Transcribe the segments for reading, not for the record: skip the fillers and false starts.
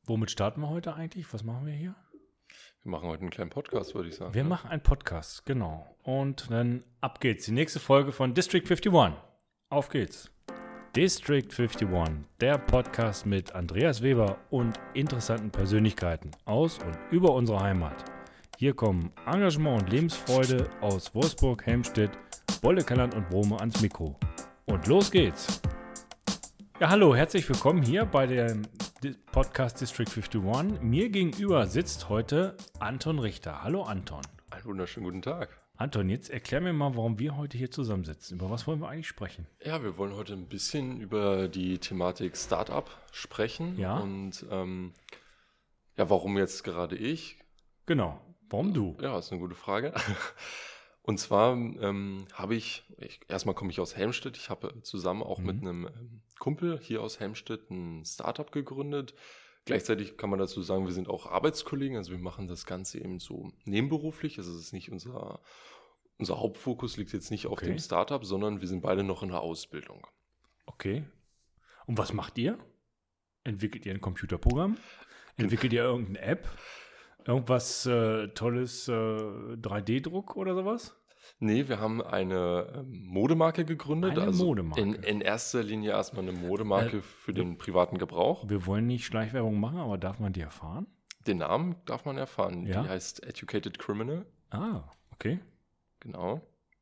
Womit starten wir heute eigentlich? Was machen wir hier? Wir machen heute einen kleinen Podcast, würde ich sagen. Wir machen einen Podcast, genau. Und dann ab geht's. Die nächste Folge von District 51. Auf geht's. District 51, der Podcast mit Andreas Weber und interessanten Persönlichkeiten aus und über unsere Heimat. Hier kommen Engagement und Lebensfreude aus Wolfsburg, Helmstedt, Bollekelland und Brome ans Mikro. Und los geht's. Ja, hallo, herzlich willkommen hier bei dem Podcast District 51. Mir gegenüber sitzt heute Anton Richter. Hallo Anton. Einen wunderschönen guten Tag. Anton, jetzt erklär mir mal, warum wir heute hier zusammensitzen. Über was wollen wir eigentlich sprechen? Ja, wir wollen heute ein bisschen über die Thematik Startup sprechen. Ja. Und warum jetzt gerade ich? Genau, warum du? Ja, ist eine gute Frage. Und zwar erstmal komme ich aus Helmstedt. Ich habe zusammen auch mit einem Kumpel hier aus Helmstedt ein Startup gegründet. Gleichzeitig kann man dazu sagen, wir sind auch Arbeitskollegen. Also wir machen das Ganze eben so nebenberuflich. Also es ist nicht unser Hauptfokus liegt jetzt nicht auf dem Startup, sondern wir sind beide noch in der Ausbildung. Okay. Und was macht ihr? Entwickelt ihr ein Computerprogramm? Entwickelt ihr irgendeine App? Irgendwas tolles 3D-Druck oder sowas? Nee, wir haben eine Modemarke gegründet. Eine Modemarke. In erster Linie erstmal eine Modemarke für den privaten Gebrauch. Wir wollen nicht Schleichwerbung machen, aber darf man die erfahren? Den Namen darf man erfahren. Ja? Die heißt Educated Criminal. Ah, okay. Genau.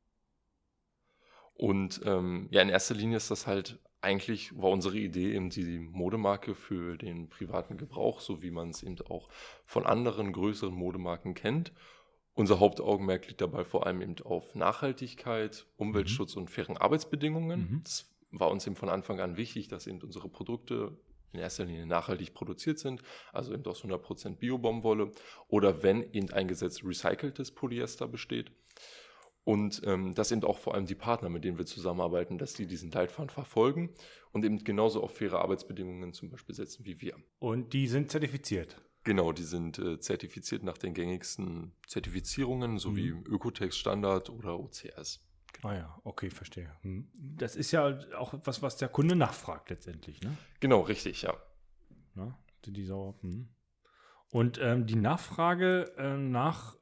Und in erster Linie ist das halt eigentlich, war unsere Idee eben die Modemarke für den privaten Gebrauch, so wie man es eben auch von anderen größeren Modemarken kennt. Unser Hauptaugenmerk liegt dabei vor allem eben auf Nachhaltigkeit, Umweltschutz und fairen Arbeitsbedingungen. Das war uns eben von Anfang an wichtig, dass eben unsere Produkte in erster Linie nachhaltig produziert sind, also eben aus 100% Bio-Baumwolle oder wenn eben eingesetzt recyceltes Polyester besteht. Und dass eben auch vor allem die Partner, mit denen wir zusammenarbeiten, dass die diesen Leitfaden verfolgen und eben genauso auf faire Arbeitsbedingungen zum Beispiel setzen wie wir. Und die sind zertifiziert? Genau, die sind zertifiziert nach den gängigsten Zertifizierungen, sowie Ökotex-Standard oder OCS. Genau. Ah ja, okay, verstehe. Das ist ja auch etwas, was der Kunde nachfragt letztendlich, ne? Genau, richtig, ja. Na, sind die sauer? Und die Nachfrage nach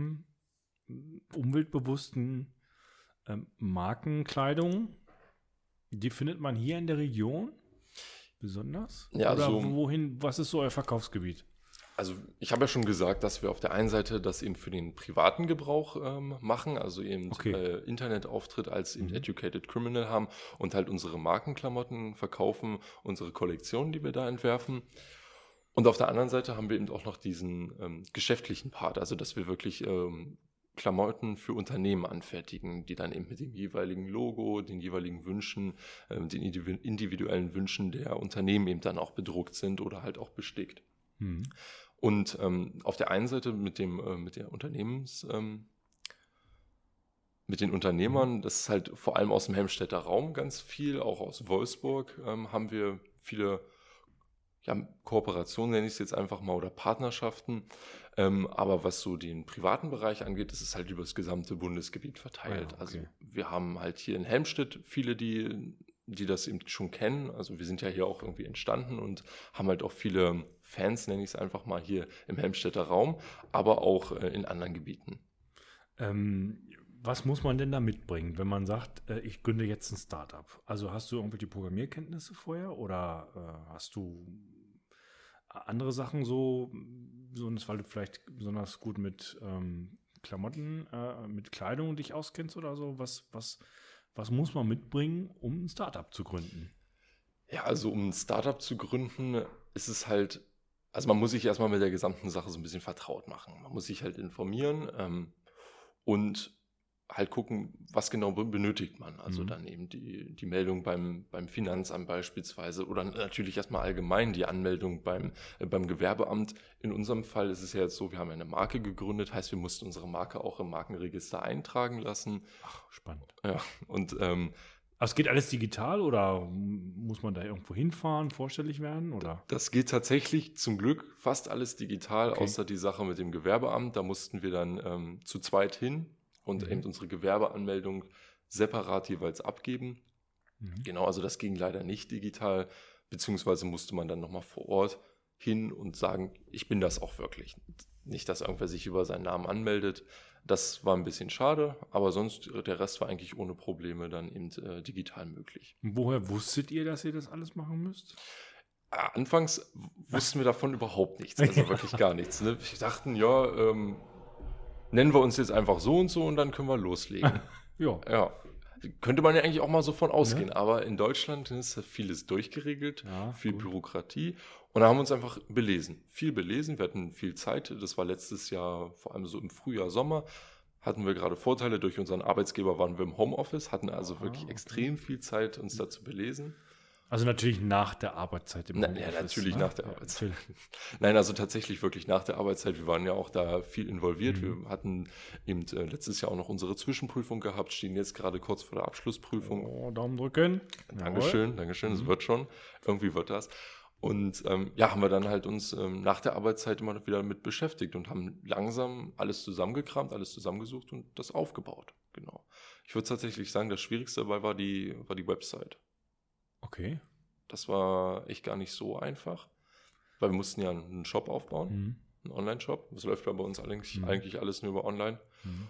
umweltbewussten Markenkleidung, die findet man hier in der Region besonders? Ja, oder was ist so euer Verkaufsgebiet? Also ich habe ja schon gesagt, dass wir auf der einen Seite das eben für den privaten Gebrauch machen, also eben Internetauftritt als eben Educated Criminal haben und halt unsere Markenklamotten verkaufen, unsere Kollektionen, die wir da entwerfen. Und auf der anderen Seite haben wir eben auch noch diesen geschäftlichen Part, also dass wir wirklich Klamotten für Unternehmen anfertigen, die dann eben mit dem jeweiligen Logo, den jeweiligen Wünschen, den individuellen Wünschen der Unternehmen eben dann auch bedruckt sind oder halt auch bestickt. Und auf der einen Seite mit den Unternehmern, das ist halt vor allem aus dem Helmstedter Raum ganz viel, auch aus Wolfsburg haben wir viele Kooperationen, nenne ich es jetzt einfach mal, oder Partnerschaften. Aber was so den privaten Bereich angeht, ist es halt über das gesamte Bundesgebiet verteilt. Ja, okay. Also wir haben halt hier in Helmstedt viele, die das eben schon kennen. Also wir sind ja hier auch irgendwie entstanden und haben halt auch viele Fans, nenne ich es einfach mal, hier im Helmstedter Raum, aber auch in anderen Gebieten. Was muss man denn da mitbringen, wenn man sagt, ich gründe jetzt ein Startup? Also hast du irgendwelche Programmierkenntnisse vorher oder hast du andere Sachen weil du vielleicht besonders gut mit Klamotten, mit Kleidung dich auskennst oder so? Was muss man mitbringen, um ein Startup zu gründen? Ja, also um ein Startup zu gründen, ist es halt, also man muss sich erstmal mit der gesamten Sache so ein bisschen vertraut machen. Man muss sich halt informieren und halt gucken, was genau benötigt man. Also dann eben die Meldung beim Finanzamt beispielsweise oder natürlich erstmal allgemein die Anmeldung beim Gewerbeamt. In unserem Fall ist es ja jetzt so, wir haben eine Marke gegründet, heißt, wir mussten unsere Marke auch im Markenregister eintragen lassen. Ach, spannend. Ja, und es geht alles digital oder muss man da irgendwo hinfahren, vorstellig werden? Oder? Das geht tatsächlich zum Glück fast alles digital, außer die Sache mit dem Gewerbeamt. Da mussten wir dann zu zweit hin und eben unsere Gewerbeanmeldung separat jeweils abgeben. Genau, also das ging leider nicht digital, beziehungsweise musste man dann nochmal vor Ort hin und sagen, ich bin das auch wirklich. Nicht, dass irgendwer sich über seinen Namen anmeldet. Das war ein bisschen schade, aber sonst der Rest war eigentlich ohne Probleme dann eben digital möglich. Und woher wusstet ihr, dass ihr das alles machen müsst? Anfangs wussten wir davon überhaupt nichts, also wirklich gar nichts. Ne? Wir dachten, ja, nennen wir uns jetzt einfach so und dann können wir loslegen. Ja. Könnte man ja eigentlich auch mal so von ausgehen, aber in Deutschland ist vieles durchgeregelt, viel Bürokratie. Und da haben wir uns einfach viel belesen. Wir hatten viel Zeit. Das war letztes Jahr, vor allem so im Frühjahr, Sommer, hatten wir gerade Vorteile. Durch unseren Arbeitsgeber waren wir im Homeoffice, hatten also wirklich extrem viel Zeit, uns da zu belesen. Also natürlich nach der Arbeitszeit im Homeoffice. Ja, natürlich nach der Arbeitszeit. Nein, also tatsächlich wirklich nach der Arbeitszeit. Wir waren ja auch da viel involviert. Wir hatten eben letztes Jahr auch noch unsere Zwischenprüfung gehabt, stehen jetzt gerade kurz vor der Abschlussprüfung. Oh, Daumen drücken. Dankeschön. Es wird schon. Irgendwie wird das. Und haben wir dann halt uns nach der Arbeitszeit immer wieder mit beschäftigt und haben langsam alles zusammengekramt, alles zusammengesucht und das aufgebaut. Genau. Ich würde tatsächlich sagen, das Schwierigste dabei war die Website. Okay. Das war echt gar nicht so einfach, weil wir mussten ja einen Shop aufbauen, einen Online-Shop. Das läuft ja bei uns eigentlich alles nur über Online.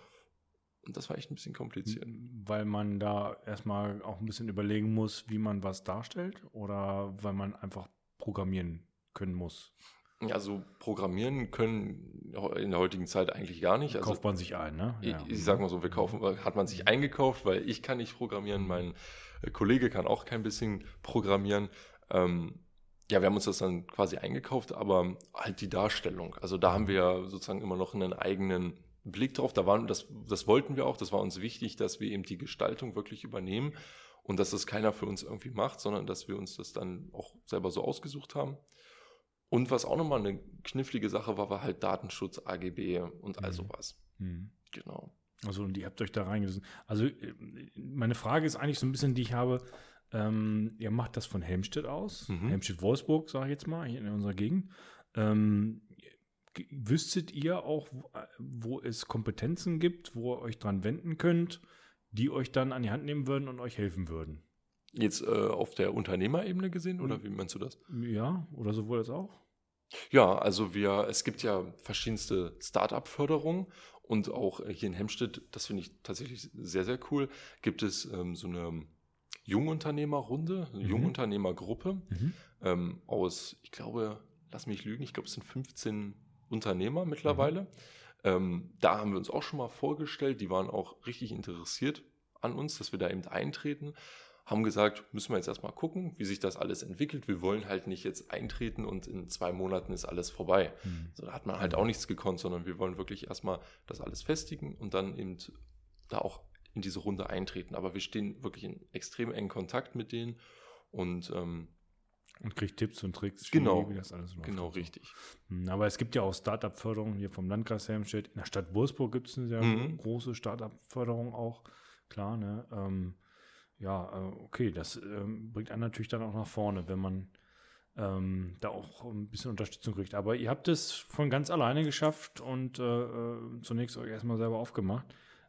Und das war echt ein bisschen kompliziert. Weil man da erstmal auch ein bisschen überlegen muss, wie man was darstellt, oder weil man einfach programmieren können muss? Ja, also programmieren können in der heutigen Zeit eigentlich gar nicht. Kauft man sich ein, ne? Ja. Ich sag mal so, hat man sich eingekauft, weil ich kann nicht programmieren, mein Kollege kann auch kein bisschen programmieren. Wir haben uns das dann quasi eingekauft, aber halt die Darstellung. Also da haben wir sozusagen immer noch einen eigenen Blick drauf. Das wollten wir auch, das war uns wichtig, dass wir eben die Gestaltung wirklich übernehmen und dass das keiner für uns irgendwie macht, sondern dass wir uns das dann auch selber so ausgesucht haben. Und was auch nochmal eine knifflige Sache war halt Datenschutz, AGB und all sowas. Genau. Also, und ihr habt euch da reingesessen. Also, meine Frage ist eigentlich so ein bisschen, die ich habe, ihr macht das von Helmstedt aus, Helmstedt-Wolfsburg, sage ich jetzt mal, hier in unserer Gegend. Wüsstet ihr auch, wo es Kompetenzen gibt, wo ihr euch dran wenden könnt, die euch dann an die Hand nehmen würden und euch helfen würden? Jetzt auf der Unternehmerebene gesehen, oder wie meinst du das? Ja, oder sowohl als auch? Ja, also es gibt ja verschiedenste Start-up-Förderungen und auch hier in Helmstedt, das finde ich tatsächlich sehr, sehr cool, gibt es so eine Jungunternehmerrunde, eine Jungunternehmergruppe aus, ich glaube, lass mich lügen, ich glaube, es sind 15 Unternehmer mittlerweile. Da haben wir uns auch schon mal vorgestellt, die waren auch richtig interessiert an uns, dass wir da eben eintreten. Haben gesagt, müssen wir jetzt erstmal gucken, wie sich das alles entwickelt. Wir wollen halt nicht jetzt eintreten und in 2 Monaten ist alles vorbei. So, da hat man halt auch nichts gekonnt, sondern wir wollen wirklich erstmal das alles festigen und dann eben da auch in diese Runde eintreten. Aber wir stehen wirklich in extrem engen Kontakt mit denen und kriegt Tipps und Tricks, wie das alles läuft. Genau, richtig. Aber es gibt ja auch Startup-Förderung hier vom Landkreis Helmstedt. In der Stadt Wolfsburg gibt es eine sehr große Startup-Förderung auch. Klar, ne? Okay, das bringt einen natürlich dann auch nach vorne, wenn man da auch ein bisschen Unterstützung kriegt. Aber ihr habt es von ganz alleine geschafft und zunächst euch erstmal selber aufgemacht.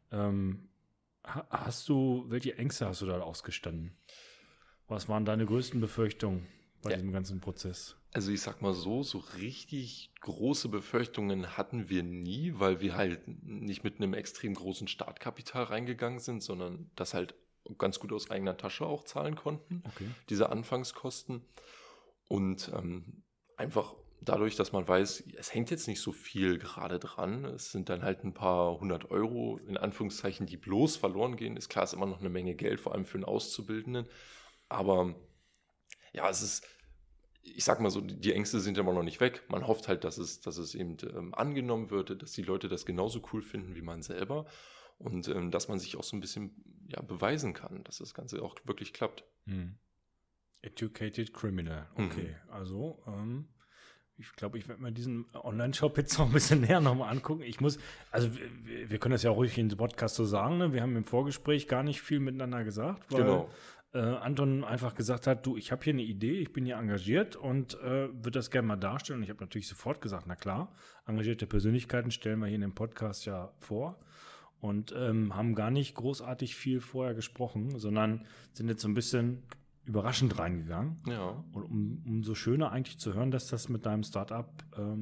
Welche Ängste hast du da ausgestanden? Was waren deine größten Befürchtungen bei diesem ganzen Prozess? Also ich sag mal so richtig große Befürchtungen hatten wir nie, weil wir halt nicht mit einem extrem großen Startkapital reingegangen sind, sondern das halt ganz gut aus eigener Tasche auch zahlen konnten, diese Anfangskosten. Und einfach dadurch, dass man weiß, es hängt jetzt nicht so viel gerade dran, es sind dann halt ein paar 100 Euro, in Anführungszeichen, die bloß verloren gehen, ist klar, ist immer noch eine Menge Geld, vor allem für einen Auszubildenden. Aber ja, ich sag mal so, die Ängste sind immer noch nicht weg. Man hofft halt, dass es eben angenommen wird, dass die Leute das genauso cool finden wie man selber. Und dass man sich auch so ein bisschen beweisen kann, dass das Ganze auch wirklich klappt. Educated Criminal. Okay, also ich glaube, ich werde mir diesen Online-Shop jetzt noch ein bisschen näher nochmal angucken. Wir können das ja auch ruhig in den Podcast so sagen, ne? Wir haben im Vorgespräch gar nicht viel miteinander gesagt, weil Anton einfach gesagt hat, du, ich habe hier eine Idee, ich bin hier engagiert und würde das gerne mal darstellen. Und ich habe natürlich sofort gesagt, na klar, engagierte Persönlichkeiten stellen wir hier in dem Podcast ja vor. Und haben gar nicht großartig viel vorher gesprochen, sondern sind jetzt so ein bisschen überraschend reingegangen. Ja. Und umso schöner eigentlich zu hören, dass das mit deinem Startup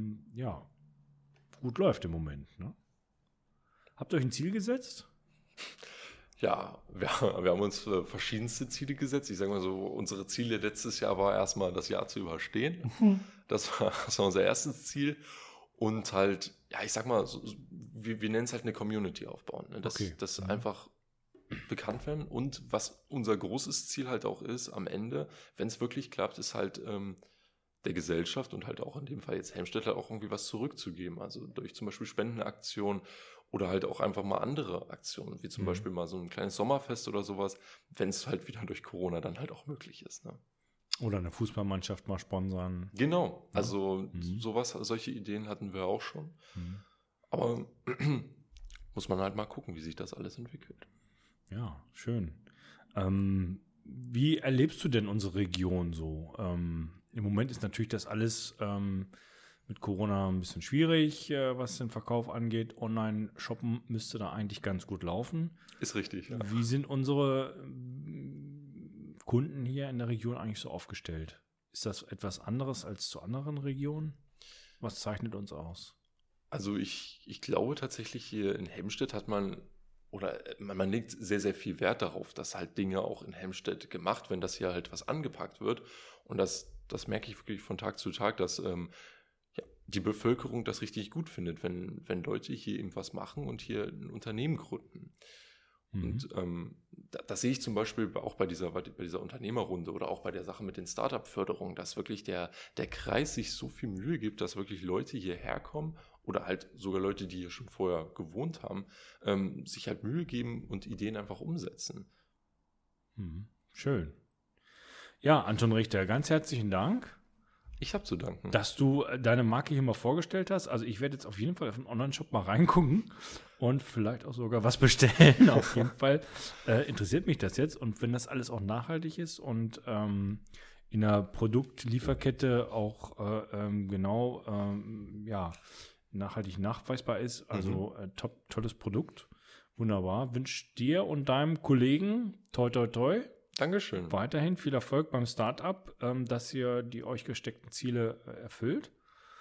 gut läuft im Moment. Ne? Habt ihr euch ein Ziel gesetzt? Ja, wir haben uns verschiedenste Ziele gesetzt. Ich sage mal so, unsere Ziele letztes Jahr war erstmal das Jahr zu überstehen. Das war unser erstes Ziel. Und halt, ja, ich sag mal, wir nennen es halt eine Community aufbauen. Ne? Das einfach bekannt werden. Und was unser großes Ziel halt auch ist, am Ende, wenn es wirklich klappt, ist halt der Gesellschaft und halt auch in dem Fall jetzt Helmstedt auch irgendwie was zurückzugeben. Also durch zum Beispiel Spendenaktionen oder halt auch einfach mal andere Aktionen, wie zum Beispiel mal so ein kleines Sommerfest oder sowas, wenn es halt wieder durch Corona dann halt auch möglich ist. Ne? Oder eine Fußballmannschaft mal sponsern. Genau, also solche Ideen hatten wir auch schon. Aber muss man halt mal gucken, wie sich das alles entwickelt. Ja, schön. Wie erlebst du denn unsere Region so? Im Moment ist natürlich das alles mit Corona ein bisschen schwierig, was den Verkauf angeht. Online-Shoppen müsste da eigentlich ganz gut laufen. Ist richtig, ja. Wie sind unsere Kunden hier in der Region eigentlich so aufgestellt? Ist das etwas anderes als zu anderen Regionen? Was zeichnet uns aus? Also ich glaube tatsächlich hier in Helmstedt man legt sehr, sehr viel Wert darauf, dass halt Dinge auch in Helmstedt gemacht werden, dass hier halt was angepackt wird. Und das merke ich wirklich von Tag zu Tag, dass die Bevölkerung das richtig gut findet, wenn Leute hier eben was machen und hier ein Unternehmen gründen. Und das sehe ich zum Beispiel auch bei dieser Unternehmerrunde oder auch bei der Sache mit den Startup-Förderungen, dass wirklich der Kreis sich so viel Mühe gibt, dass wirklich Leute hierher kommen oder halt sogar Leute, die hier schon vorher gewohnt haben, sich halt Mühe geben und Ideen einfach umsetzen. Schön. Ja, Anton Richter, ganz herzlichen Dank. Ich habe zu danken. Dass du deine Marke hier mal vorgestellt hast. Also ich werde jetzt auf jeden Fall auf den Online-Shop mal reingucken und vielleicht auch sogar was bestellen. Auf jeden Fall interessiert mich das jetzt. Und wenn das alles auch nachhaltig ist und in der Produktlieferkette auch nachhaltig nachweisbar ist, also tolles Produkt, wunderbar. Wünsche dir und deinem Kollegen toi toi toi. Dankeschön. Weiterhin viel Erfolg beim Startup, dass ihr die euch gesteckten Ziele erfüllt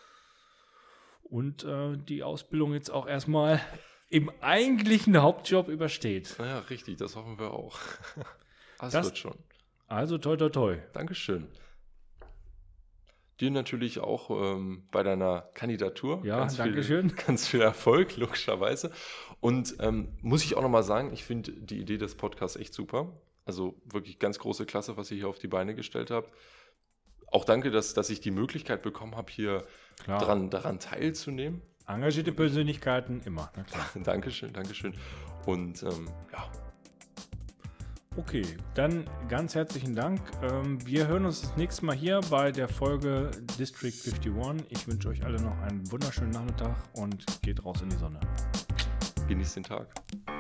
und die Ausbildung jetzt auch erstmal im eigentlichen Hauptjob übersteht. Ja, richtig, das hoffen wir auch. Das wird schon. Also toi toi toi. Dankeschön. Dir natürlich auch bei deiner Kandidatur. Ja, Dankeschön. Ganz viel Erfolg, logischerweise. Und muss ich auch nochmal sagen, ich finde die Idee des Podcasts echt super. Also wirklich ganz große Klasse, was ihr hier auf die Beine gestellt habt. Auch danke, dass ich die Möglichkeit bekommen habe, hier daran teilzunehmen. Engagierte Persönlichkeiten immer, na klar. Dankeschön. Und Okay, dann ganz herzlichen Dank. Wir hören uns das nächste Mal hier bei der Folge District 51. Ich wünsche euch alle noch einen wunderschönen Nachmittag und geht raus in die Sonne. Genießt den Tag.